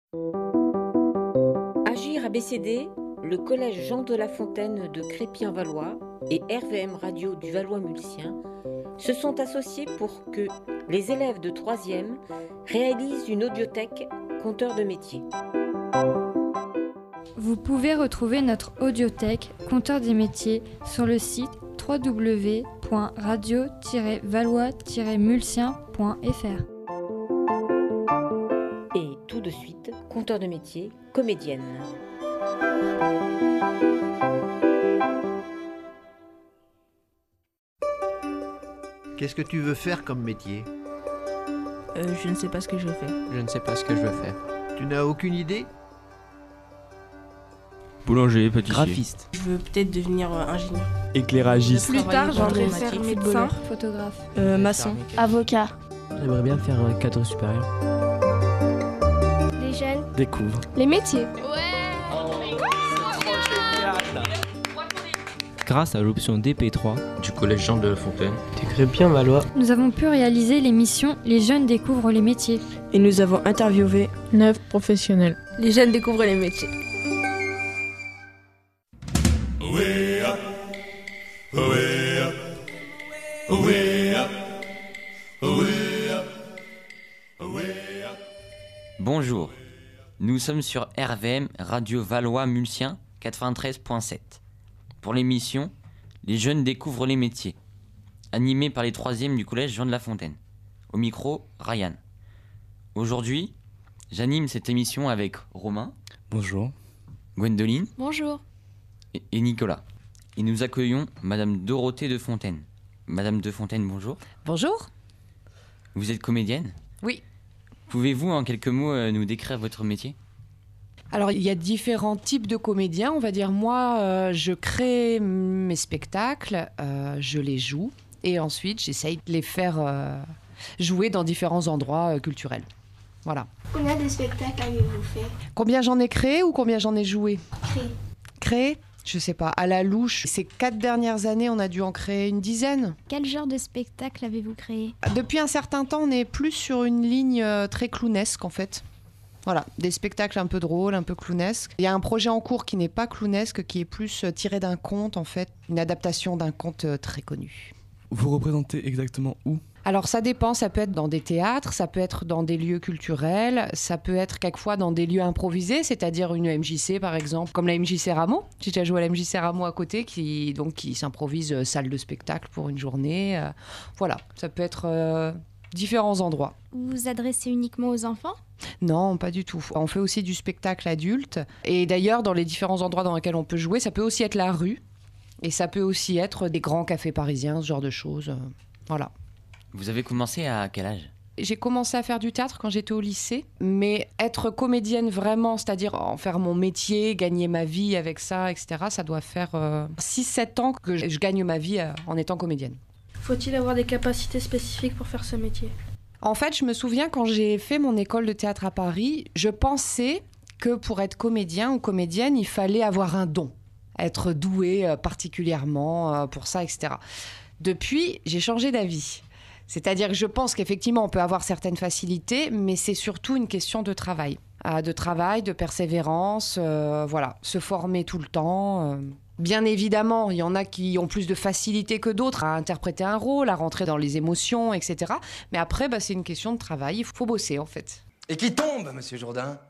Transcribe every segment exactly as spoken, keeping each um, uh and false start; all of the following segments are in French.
Agir A B C D, le collège Jean de La Fontaine de Crépy-en-Valois et R V M Radio du Valois-Mulsien se sont associés pour que les élèves de troisième réalisent une audiothèque compteur de métiers. Vous pouvez retrouver notre audiothèque compteur des métiers sur le site w w w point radio tiret valois tiret mulsien point f r. Et tout de suite, compteur de métiers, comédienne. Qu'est-ce que tu veux faire comme métier ? Euh, je ne sais pas ce que je veux faire. Je ne sais pas ce que je veux faire. Tu n'as aucune idée ? Boulanger, pâtissier. Graphiste. Je veux peut-être devenir euh, ingénieur. Éclairagiste. Plus tard, j'aimerais Mathématique, faire médecin, footballeur. photographe. Euh, maçon. Avocat. J'aimerais bien faire un cadre supérieur. Les jeunes. Découvre. Les métiers. Grâce à l'option D P trois Du collège Jean de La Fontaine. du Crépy-en-Valois. Nous avons pu réaliser l'émission Les jeunes découvrent les métiers. Et nous avons interviewé Neuf professionnels. les jeunes découvrent les métiers. Bonjour, nous sommes sur R V M Radio Valois-Mulsien quatre-vingt-treize point sept. Pour l'émission Les jeunes découvrent les métiers, animée par les troisièmes du collège Jean de La Fontaine. Au micro, Ryan. Aujourd'hui, j'anime cette émission avec Romain. Bonjour. Gwendoline. Bonjour. Et, et Nicolas. Et nous accueillons Madame Dorothée de Fontaine. Madame de Fontaine, bonjour. Bonjour. Vous êtes comédienne ? Oui. Pouvez-vous en quelques mots euh, nous décrire votre métier ? Alors, il y a différents types de comédiens. On va dire, moi, euh, je crée mes spectacles, euh, je les joue, et ensuite, j'essaye de les faire euh, jouer dans différents endroits euh, culturels. Voilà. Combien de spectacles avez-vous fait? Combien j'en ai créé ou combien j'en ai joué? Créé. Créé? Je sais pas. À la louche, ces quatre dernières années, on a dû en créer une dizaine. Quel genre de spectacle avez-vous créé? Depuis un certain temps, on est plus sur une ligne euh, très clownesque, en fait. Voilà, des spectacles un peu drôles, un peu clownesques. Il y a un projet en cours qui n'est pas clownesque, qui est plus euh, tiré d'un conte, en fait. Une adaptation d'un conte euh, très connu. Vous représentez exactement où ? Alors ça dépend, ça peut être dans des théâtres, ça peut être dans des lieux culturels, ça peut être quelquefois dans des lieux improvisés, c'est-à-dire une M J C par exemple, comme la M J C Rameau. J'ai déjà joué à la M J C Rameau à côté, qui, donc, qui s'improvise euh, salle de spectacle pour une journée. Euh, voilà, ça peut être euh, différents endroits. Vous vous adressez uniquement aux enfants? Non, pas du tout. On fait aussi du spectacle adulte. Et d'ailleurs, dans les différents endroits dans lesquels on peut jouer, ça peut aussi être la rue. Et ça peut aussi être des grands cafés parisiens, ce genre de choses. Euh, voilà. Vous avez commencé à quel âge ? J'ai commencé à faire du théâtre quand j'étais au lycée, mais être comédienne vraiment, c'est-à-dire en faire mon métier, gagner ma vie avec ça, et cetera, ça doit faire euh, six sept ans que je gagne ma vie euh, en étant comédienne. Faut-il avoir des capacités spécifiques pour faire ce métier ? En fait, je me souviens quand j'ai fait mon école de théâtre à Paris, je pensais que pour être comédien ou comédienne, il fallait avoir un don, être doué euh, particulièrement euh, pour ça, et cetera. Depuis, j'ai changé d'avis. C'est-à-dire que je pense qu'effectivement, on peut avoir certaines facilités, mais c'est surtout une question de travail. Euh, de travail, de persévérance, euh, voilà, se former tout le temps. Euh. Bien évidemment, il y en a qui ont plus de facilité que d'autres à interpréter un rôle, à rentrer dans les émotions, et cetera. Mais après, bah, c'est une question de travail, il faut bosser en fait. Et qui tombe, monsieur Jourdain.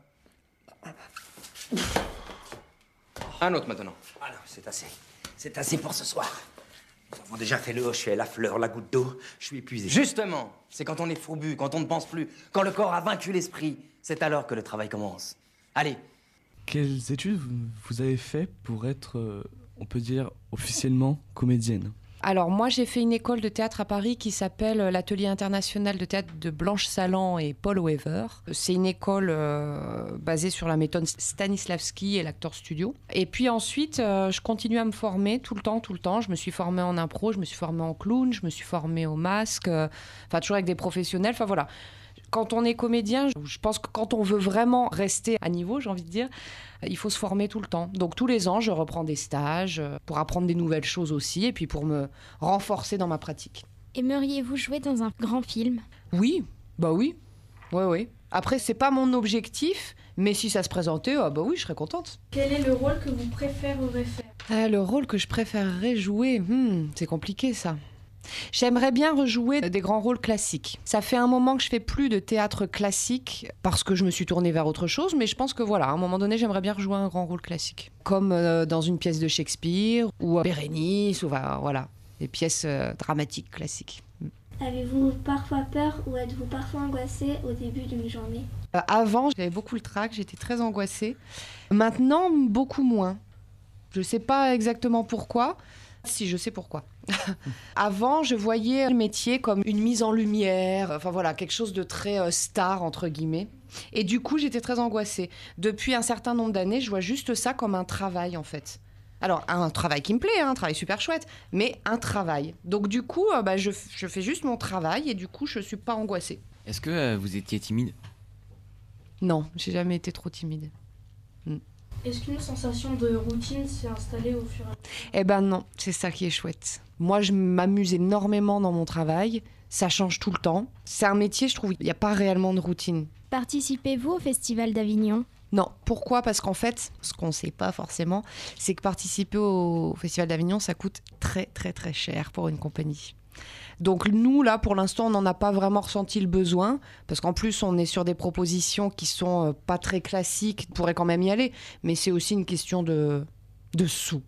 Un autre maintenant. Ah non, c'est assez. C'est assez pour ce soir. Nous avons déjà fait le hochet, la fleur, la goutte d'eau. Je suis épuisé. Justement, c'est quand on est fourbu, quand on ne pense plus, quand le corps a vaincu l'esprit, c'est alors que le travail commence. Allez. Quelles études vous avez fait pour être, euh, on peut dire, officiellement comédienne ? Alors moi, j'ai fait une école de théâtre à Paris qui s'appelle l'Atelier international de théâtre de Blanche Salan et Paul Wever. C'est une école euh, basée sur la méthode Stanislavski et l'Actor Studio. Et puis ensuite, euh, je continue à me former tout le temps, tout le temps. Je me suis formée en impro, je me suis formée en clown, je me suis formée au masque, euh, enfin toujours avec des professionnels, enfin voilà. Quand on est comédien, je pense que quand on veut vraiment rester à niveau, j'ai envie de dire, il faut se former tout le temps. Donc tous les ans, je reprends des stages pour apprendre des nouvelles choses aussi et puis pour me renforcer dans ma pratique. Aimeriez-vous jouer dans un grand film ? Oui, bah oui, oui, oui. Après, c'est pas mon objectif, Mais si ça se présentait, ah bah oui, je serais contente. Quel est le rôle que vous préférerez faire? Ah, le rôle que je préférerais jouer, hmm, c'est compliqué ça. J'aimerais bien rejouer des grands rôles classiques. Ça fait un moment que je fais plus de théâtre classique parce que je me suis tournée vers autre chose, mais je pense que voilà, à un moment donné, j'aimerais bien rejouer un grand rôle classique. Comme euh, dans une pièce de Shakespeare ou Bérénice, ou bah, voilà, des pièces euh, dramatiques classiques. Avez-vous parfois peur ou êtes-vous parfois angoissé au début d'une journée? euh, Avant, j'avais beaucoup le trac, j'étais très angoissée. Maintenant, beaucoup moins. Je ne sais pas exactement pourquoi. Si, je sais pourquoi. Avant, je voyais le métier comme une mise en lumière, enfin voilà, quelque chose de très euh, star, entre guillemets. Et du coup, j'étais très angoissée. Depuis un certain nombre d'années, je vois juste ça comme un travail, en fait. Alors, un travail qui me plaît, hein, un travail super chouette, mais un travail. Donc du coup, euh, bah, je, je fais juste mon travail et du coup, je ne suis pas angoissée. Est-ce que euh, vous étiez timide? Non, j'ai jamais été trop timide. Mm. Est-ce qu'une sensation de routine s'est installée au fur et à mesure? Eh ben non, c'est ça qui est chouette. Moi, je m'amuse énormément dans mon travail. Ça change tout le temps. C'est un métier, je trouve, il n'y a pas réellement de routine. Participez-vous au Festival d'Avignon? Non. Pourquoi? Parce qu'en fait, ce qu'on ne sait pas forcément, c'est que participer au Festival d'Avignon, ça coûte très, très, très cher pour une compagnie. Donc nous, là, pour l'instant, on n'en a pas vraiment ressenti le besoin, parce qu'en plus, on est sur des propositions qui sont euh, pas très classiques, on pourrait quand même y aller, mais c'est aussi une question de, de sous.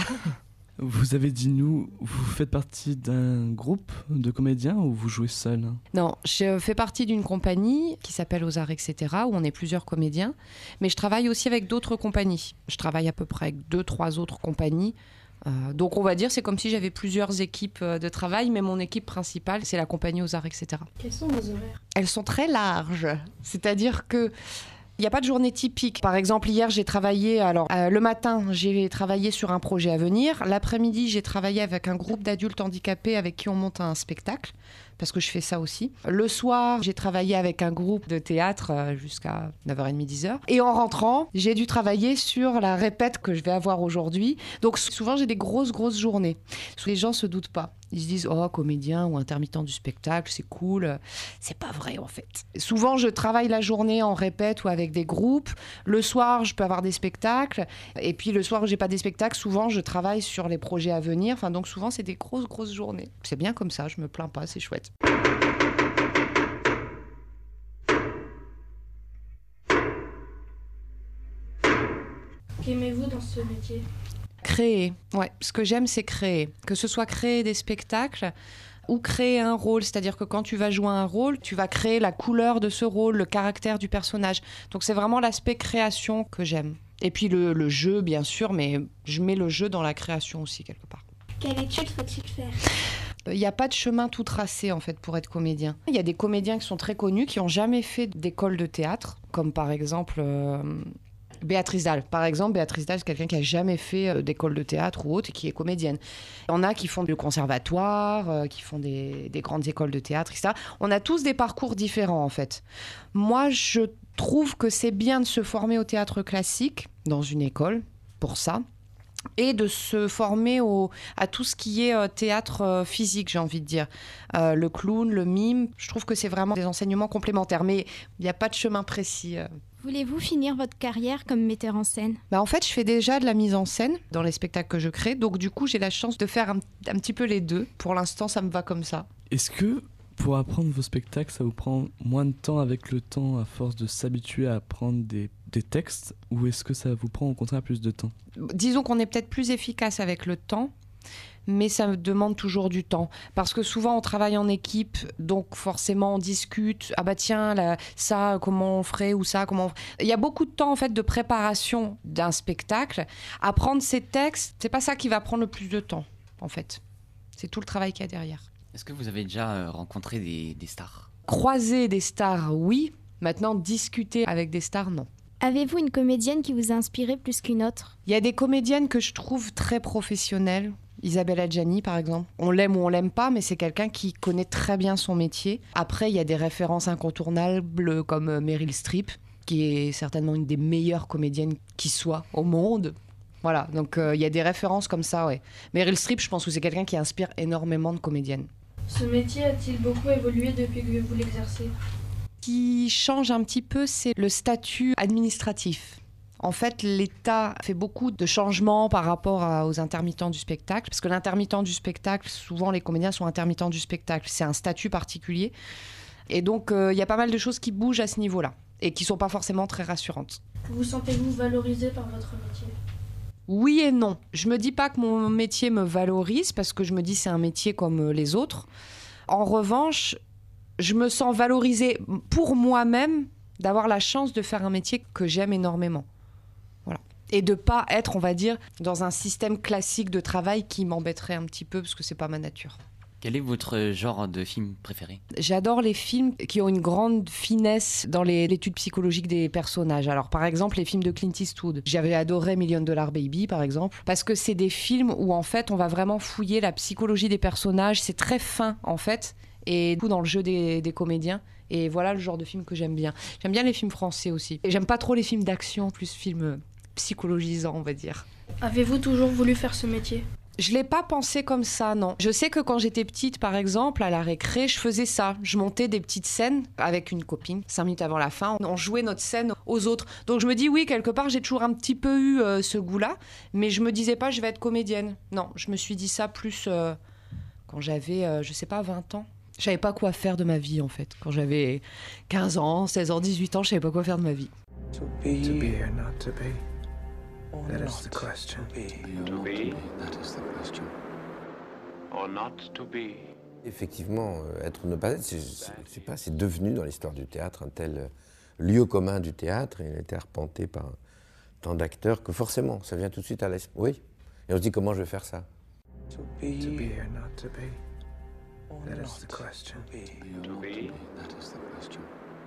Vous avez dit nous, vous faites partie d'un groupe de comédiens ou vous jouez seul? Non, je fais partie d'une compagnie qui s'appelle Aux Arts, et cetera, où on est plusieurs comédiens, mais je travaille aussi avec d'autres compagnies. Je travaille à peu près avec deux, trois autres compagnies. Euh, donc on va dire c'est comme si j'avais plusieurs équipes de travail, mais mon équipe principale c'est la compagnie Aux Arts, et cetera. Quels sont vos horaires? Elles sont très larges, c'est-à-dire que il n'y a pas de journée typique. Par exemple, hier, j'ai travaillé... Alors, euh, le matin, j'ai travaillé sur un projet à venir. L'après-midi, j'ai travaillé avec un groupe d'adultes handicapés avec qui on monte un spectacle, parce que je fais ça aussi. Le soir, j'ai travaillé avec un groupe de théâtre euh, jusqu'à neuf heures trente, dix heures. Et en rentrant, j'ai dû travailler sur la répète que je vais avoir aujourd'hui. Donc, souvent, j'ai des grosses, grosses journées. Les gens ne se doutent pas. Ils se disent « Oh, comédien ou intermittent du spectacle, c'est cool. » C'est pas vrai, en fait. Souvent, je travaille la journée en répète ou avec des groupes. Le soir, je peux avoir des spectacles. Et puis, le soir où j'ai pas des spectacles, souvent, je travaille sur les projets à venir. Enfin, donc, souvent, c'est des grosses, grosses journées. C'est bien comme ça, je me plains pas, c'est chouette. Qu'aimez-vous dans ce métier? Créer, ouais. Ce que j'aime, c'est créer. Que ce soit créer des spectacles ou créer un rôle. C'est-à-dire que quand tu vas jouer un rôle, tu vas créer la couleur de ce rôle, le caractère du personnage. Donc c'est vraiment l'aspect création que j'aime. Et puis le, le jeu, bien sûr, mais je mets le jeu dans la création aussi, quelque part. Quelle étude faut-il faire? Il n'y a pas de chemin tout tracé, en fait, pour être comédien. Il y a des comédiens qui sont très connus, qui n'ont jamais fait d'école de théâtre, comme par exemple... Euh Béatrice Dalle, par exemple. Béatrice Dalle, c'est quelqu'un qui n'a jamais fait d'école de théâtre ou autre et qui est comédienne. Il y en a qui font du conservatoire, euh, qui font des, des grandes écoles de théâtre, et cetera. On a tous des parcours différents, en fait. Moi, je trouve que c'est bien de se former au théâtre classique, dans une école, pour ça, et de se former au, à tout ce qui est euh, théâtre euh, physique, j'ai envie de dire. Euh, le clown, le mime, je trouve que c'est vraiment des enseignements complémentaires, mais il n'y a pas de chemin précis. Euh. Voulez-vous finir votre carrière comme metteur en scène? Bah en fait, je fais déjà de la mise en scène dans les spectacles que je crée. Donc du coup, j'ai la chance de faire un, un petit peu les deux. Pour l'instant, ça me va comme ça. Est-ce que pour apprendre vos spectacles, ça vous prend moins de temps avec le temps à force de s'habituer à apprendre des, des textes? Ou est-ce que ça vous prend au contraire plus de temps? Disons qu'on est peut-être plus efficace avec le temps, mais ça me demande toujours du temps. Parce que souvent, on travaille en équipe, donc forcément, on discute. Ah bah tiens, là, ça, comment on ferait, ou ça, comment on... Il y a beaucoup de temps, en fait, de préparation d'un spectacle. Apprendre ces textes, c'est pas ça qui va prendre le plus de temps, en fait. C'est tout le travail qu'il y a derrière. Est-ce que vous avez déjà euh, rencontré des, des stars? Croiser des stars, oui. Maintenant, discuter avec des stars, non. Avez-vous une comédienne qui vous a inspiré plus qu'une autre? Il y a des comédiennes que je trouve très professionnelles. Isabelle Adjani, par exemple. On l'aime ou on l'aime pas, mais c'est quelqu'un qui connaît très bien son métier. Après, il y a des références incontournables comme Meryl Streep, qui est certainement une des meilleures comédiennes qui soit au monde. Voilà, donc euh, il y a des références comme ça, ouais. Meryl Streep, je pense que c'est quelqu'un qui inspire énormément de comédiennes. Ce métier a-t-il beaucoup évolué depuis que vous l'exercez? Ce qui change un petit peu, c'est le statut administratif. En fait, l'État fait beaucoup de changements par rapport à- aux intermittents du spectacle, parce que l'intermittent du spectacle, souvent les comédiens sont intermittents du spectacle, c'est un statut particulier. Et donc, il euh, y a pas mal de choses qui bougent à ce niveau-là, et qui ne sont pas forcément très rassurantes. Vous sentez-vous valorisé par votre métier? Oui et non. Je me dis pas que mon métier me valorise, parce que je me dis c'est un métier comme les autres. En revanche, je me sens valorisée pour moi-même d'avoir la chance de faire un métier que j'aime énormément. Voilà. Et de pas être, on va dire, dans un système classique de travail qui m'embêterait un petit peu parce que c'est pas ma nature. Quel est votre genre de film préféré? J'adore les films qui ont une grande finesse dans les- l'étude psychologique des personnages. Alors, par exemple, les films de Clint Eastwood. J'avais adoré Million Dollar Baby, par exemple, parce que c'est des films où, en fait, on va vraiment fouiller la psychologie des personnages. C'est très fin, en fait, et tout dans le jeu des, des comédiens. Et voilà le genre de film que j'aime bien. J'aime bien les films français aussi. Et j'aime pas trop les films d'action, plus films psychologisants, on va dire. Avez-vous toujours voulu faire ce métier? Je l'ai pas pensé comme ça, non. Je sais que quand j'étais petite, par exemple, à la récré, je faisais ça. Je montais des petites scènes avec une copine. Cinq minutes avant la fin, on jouait notre scène aux autres. Donc je me dis, oui, quelque part, j'ai toujours un petit peu eu euh, ce goût-là. Mais je me disais pas, je vais être comédienne. Non, je me suis dit ça plus euh, quand j'avais, euh, je sais pas, vingt ans. Je savais pas quoi faire de ma vie, en fait. Quand j'avais quinze ans, seize ans, dix-huit ans, je savais pas quoi faire de ma vie. To be, to be or not to be. That is the question. To be, that is the question. Or not to be. Effectivement, euh, être ou ne pas être, c'est, c'est, je sais pas, c'est devenu dans l'histoire du théâtre un tel euh, lieu commun du théâtre, et il a été arpenté par tant d'acteurs que forcément, ça vient tout de suite à l'esprit. Oui, et on se dit comment je vais faire ça. To be, to be or not to be. That is the question. To be, that is the question.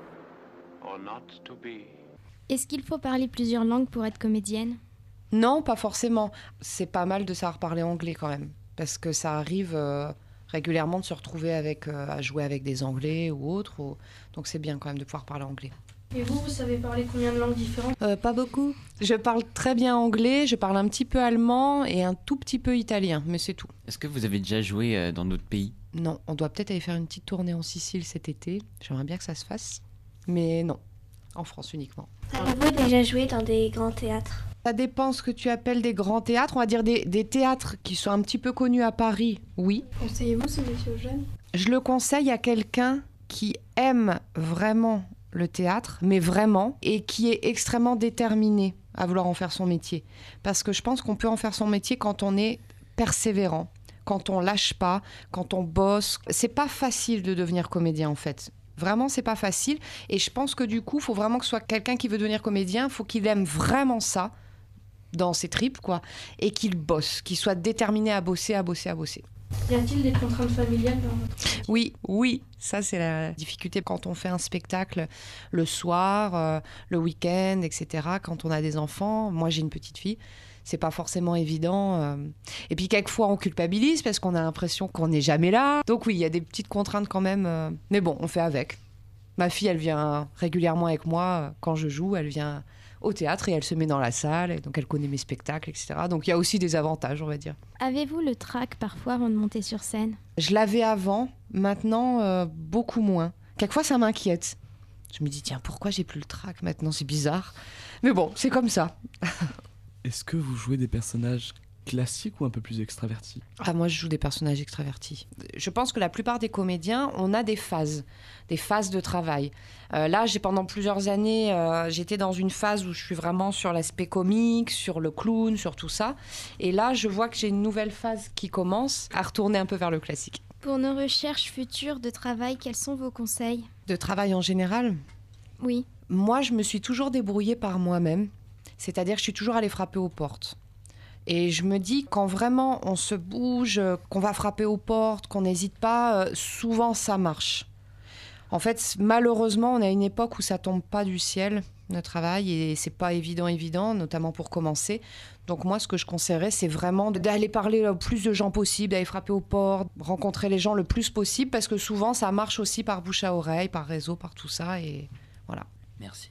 Or not to be. Est-ce qu'il faut parler plusieurs langues pour être comédienne? Non, pas forcément. C'est pas mal de savoir parler anglais quand même, parce que ça arrive euh, régulièrement de se retrouver avec, euh, à jouer avec des Anglais ou autres, ou... donc c'est bien quand même de pouvoir parler anglais. Et vous, vous savez parler combien de langues différentes? Euh, pas beaucoup. Je parle très bien anglais, je parle un petit peu allemand et un tout petit peu italien, mais c'est tout. Est-ce que vous avez déjà joué euh, dans d'autres pays? Non, on doit peut-être aller faire une petite tournée en Sicile cet été. J'aimerais bien que ça se fasse, mais non, en France uniquement. Avez-vous déjà joué dans des grands théâtres? Ça dépend ce que tu appelles des grands théâtres. On va dire des, des théâtres qui sont un petit peu connus à Paris, oui. Conseillez-vous ce métier aux jeunes? Je le conseille à quelqu'un qui aime vraiment le théâtre, mais vraiment, et qui est extrêmement déterminé à vouloir en faire son métier. Parce que je pense qu'on peut en faire son métier quand on est persévérant, quand on lâche pas, quand on bosse. C'est pas facile de devenir comédien en fait. Vraiment, c'est pas facile. Et je pense que du coup, il faut vraiment que ce soit quelqu'un qui veut devenir comédien, il faut qu'il aime vraiment ça, dans ses tripes, quoi, et qu'il bosse, qu'il soit déterminé à bosser, à bosser, à bosser. Y a-t-il des contraintes familiales dans votre métier? Oui, oui, ça c'est la difficulté quand on fait un spectacle le soir, euh, le week-end, et cetera. Quand on a des enfants, moi j'ai une petite fille, c'est pas forcément évident. Euh... Et puis quelquefois on culpabilise parce qu'on a l'impression qu'on n'est jamais là. Donc oui, il y a des petites contraintes quand même, euh... mais bon, on fait avec. Ma fille, elle vient régulièrement avec moi quand je joue, elle vient au théâtre et elle se met dans la salle, et donc elle connaît mes spectacles, et cetera. Donc il y a aussi des avantages, on va dire. Avez-vous le trac parfois avant de monter sur scène? Je l'avais avant, maintenant euh, beaucoup moins. Quelquefois ça m'inquiète. Je me dis tiens, pourquoi j'ai plus le trac maintenant, c'est bizarre. Mais bon, c'est comme ça. Est-ce que vous jouez des personnages classiques ou un peu plus extravertis? Ah, moi, je joue des personnages extravertis. Je pense que la plupart des comédiens, on a des phases, des phases de travail. Euh, là, j'ai pendant plusieurs années, euh, j'étais dans une phase où je suis vraiment sur l'aspect comique, sur le clown, sur tout ça. Et là, je vois que j'ai une nouvelle phase qui commence à retourner un peu vers le classique. Pour nos recherches futures de travail, quels sont vos conseils? De travail en général? Oui. Moi, je me suis toujours débrouillée par moi-même. C'est-à-dire que je suis toujours allée frapper aux portes. Et je me dis, quand vraiment on se bouge, qu'on va frapper aux portes, qu'on n'hésite pas, euh, souvent ça marche. En fait, malheureusement, on est à une époque où ça tombe pas du ciel, le travail, et c'est pas évident, évident, notamment pour commencer. Donc moi, ce que je conseillerais, c'est vraiment d'aller parler au plus de gens possible, d'aller frapper aux portes, rencontrer les gens le plus possible, parce que souvent, ça marche aussi par bouche à oreille, par réseau, par tout ça, et voilà. Merci.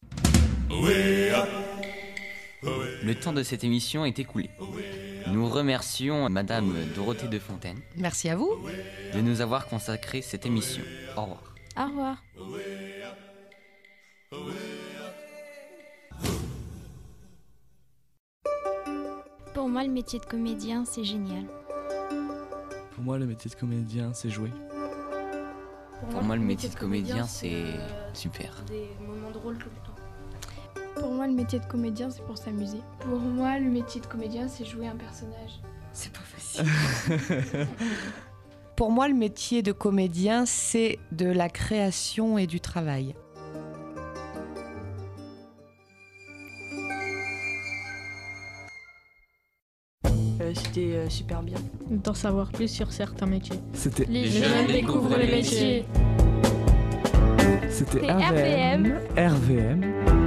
Le temps de cette émission est écoulé. Nous remercions Madame Dorothée de Fontaine. Merci à vous De nous avoir consacré cette émission. Au revoir. Au revoir. Pour moi, le métier de comédien, c'est génial. Pour moi, le métier de comédien, c'est jouer. Pour moi, le métier de comédien, c'est super. Des moments drôles tout le temps. Pour moi, le métier de comédien, c'est pour s'amuser. Pour moi, le métier de comédien, c'est jouer un personnage. C'est pas facile. Pour moi, le métier de comédien, c'est de la création et du travail. Euh, C'était euh, super bien. D'en savoir plus sur certains métiers. C'était Les, les jeunes découvrent les métiers. C'était C'était R V M. R V M.